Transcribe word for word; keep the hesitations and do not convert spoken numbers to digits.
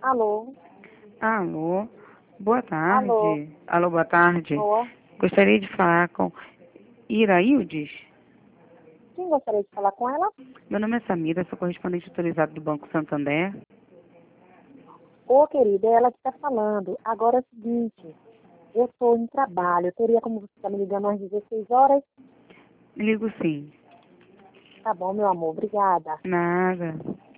Alô? Alô, boa Alô? tarde. Alô, boa tarde. Boa. Gostaria de falar com Iraildes. Quem gostaria de falar com ela? Meu nome é Samira, sou correspondente autorizado do Banco Santander. Ô, querida, é ela que está falando. Agora é o seguinte, eu estou em trabalho. Teria como você estar me ligando às dezesseis horas? Ligo sim. Tá bom, meu amor. Obrigada. Nada.